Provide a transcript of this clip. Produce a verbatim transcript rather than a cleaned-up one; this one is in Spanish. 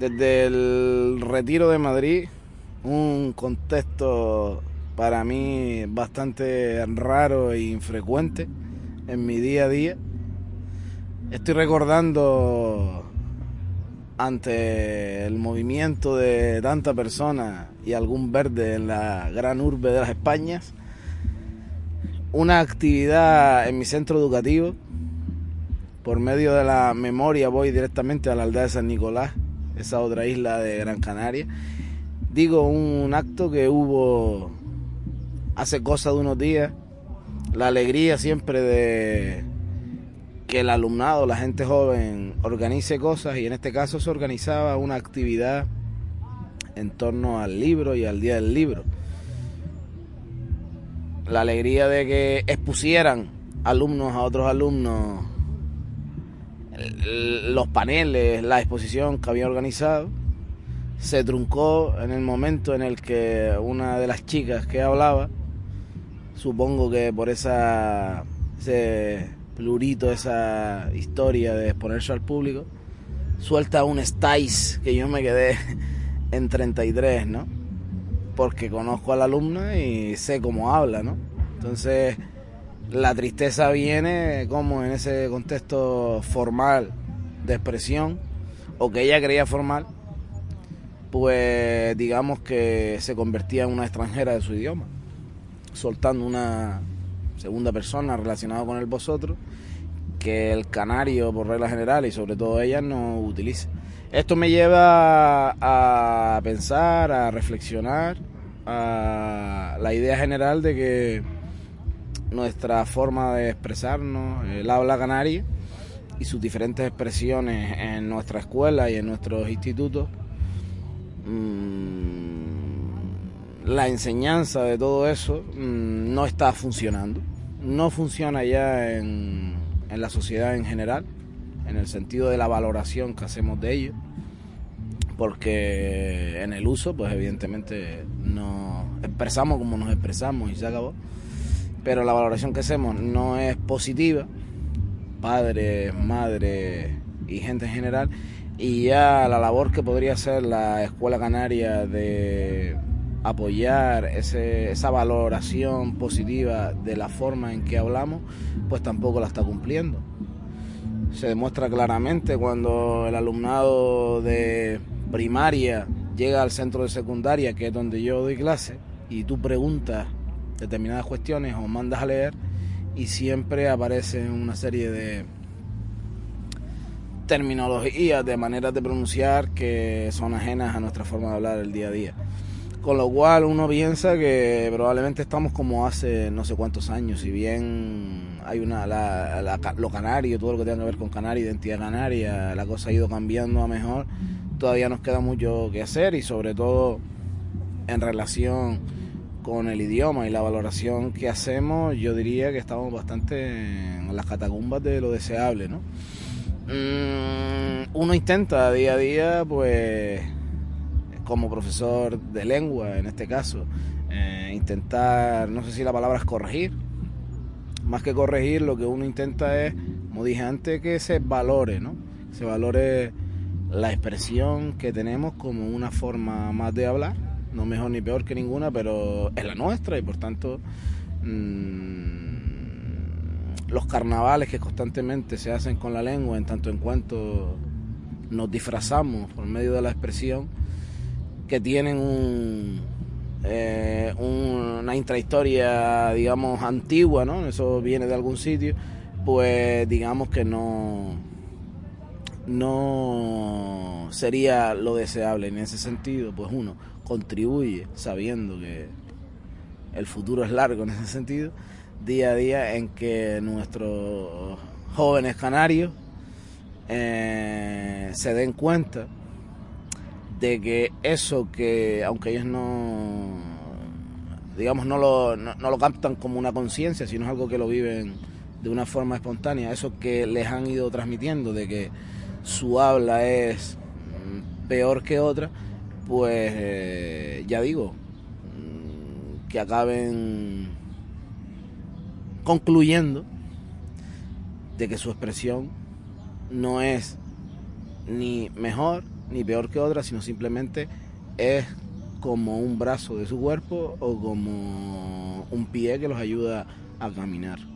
Desde el Retiro de Madrid, un contexto para mí bastante raro e infrecuente en mi día a día. Estoy recordando, ante el movimiento de tanta persona y algún verde en la gran urbe de las Españas, una actividad en mi centro educativo. Por medio de la memoria voy directamente a la aldea de San Nicolás, esa otra isla de Gran Canaria. Digo, un acto que hubo hace cosa de unos días. La alegría siempre de que el alumnado, la gente joven, organice cosas, y en este caso se organizaba una actividad en torno al libro y al Día del Libro. La alegría de que expusieran alumnos a otros alumnos los paneles, la exposición que había organizado, se truncó en el momento en el que una de las chicas que hablaba, supongo que por esa ese plurito, esa historia de exponerse al público, suelta un estáis que yo me quedé en treinta y tres, ¿no? Porque conozco a la alumna y sé cómo habla, ¿no? Entonces la tristeza viene como en ese contexto formal de expresión, o que ella creía formal, pues digamos que se convertía en una extranjera de su idioma, soltando una segunda persona relacionada con el vosotros, que el canario por regla general y sobre todo ella no utiliza. Esto me lleva a pensar, a reflexionar, a la idea general de que nuestra forma de expresarnos, el habla canaria y sus diferentes expresiones en nuestra escuela y en nuestros institutos, mmm, la enseñanza de todo eso mmm, no está funcionando. No funciona ya en, en la sociedad en general, en el sentido de la valoración que hacemos de ello, porque en el uso, pues evidentemente nos expresamos como nos expresamos y se acabó. Pero la valoración que hacemos no es positiva, padres, madres y gente en general, y ya la labor que podría hacer la Escuela Canaria de apoyar ese, esa valoración positiva de la forma en que hablamos, pues tampoco la está cumpliendo. Se demuestra claramente cuando el alumnado de primaria llega al centro de secundaria, que es donde yo doy clase, y tú preguntas determinadas cuestiones o mandas a leer y siempre aparecen una serie de terminologías, de maneras de pronunciar que son ajenas a nuestra forma de hablar el día a día, con lo cual uno piensa que probablemente estamos como hace no sé cuántos años. Si bien hay una la, la, lo canario, todo lo que tenga que ver con canaria, identidad canaria, la cosa ha ido cambiando a mejor, todavía nos queda mucho que hacer, y sobre todo en relación con el idioma y la valoración que hacemos, yo diría que estamos bastante en las catacumbas de lo deseable, ¿no? Mm, uno intenta día a día, pues, como profesor de lengua, en este caso, eh, intentar, no sé si la palabra es corregir, más que corregir, lo que uno intenta es, como dije antes, que se valore, ¿no? Se valore la expresión que tenemos como una forma más de hablar, no mejor ni peor que ninguna, pero es la nuestra, y por tanto mmm, los carnavales que constantemente se hacen con la lengua, en tanto en cuanto nos disfrazamos por medio de la expresión, que tienen un, eh, una intrahistoria, digamos, antigua, ¿no? Eso viene de algún sitio, pues digamos que no, no sería lo deseable. En ese sentido, pues uno contribuye, sabiendo que el futuro es largo en ese sentido, día a día, en que nuestros jóvenes canarios eh, se den cuenta de que eso que, aunque ellos no, digamos, no lo, no, no lo captan como una conciencia, sino es algo que lo viven de una forma espontánea, eso que les han ido transmitiendo, de que su habla es peor que otra, pues eh, ya digo, que acaben concluyendo de que su expresión no es ni mejor ni peor que otra, sino simplemente es como un brazo de su cuerpo o como un pie que los ayuda a caminar.